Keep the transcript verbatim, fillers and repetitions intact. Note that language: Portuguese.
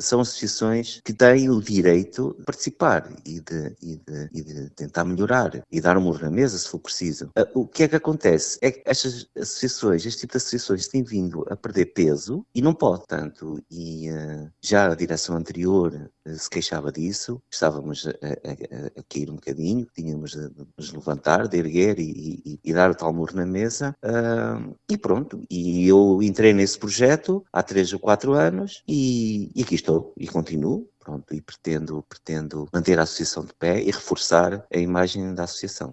são associações que têm o direito de participar e de, e de, e de tentar melhorar e dar um murro na mesa, se for preciso. Uh, o que é que acontece? É que estas associações, este tipo de associações têm vindo a perder peso e não pode tanto. E uh, já a direção anterior uh, se queixava disso, estávamos a, a, a cair um bocadinho, tínhamos de nos levantar, de erguer e, e, e dar o tal murro na mesa. Uh, e pronto, e eu entrei nesse projeto há três ou quatro anos e, e aqui estou e continuo. Pronto, e pretendo, pretendo manter a associação de pé e reforçar a imagem da associação.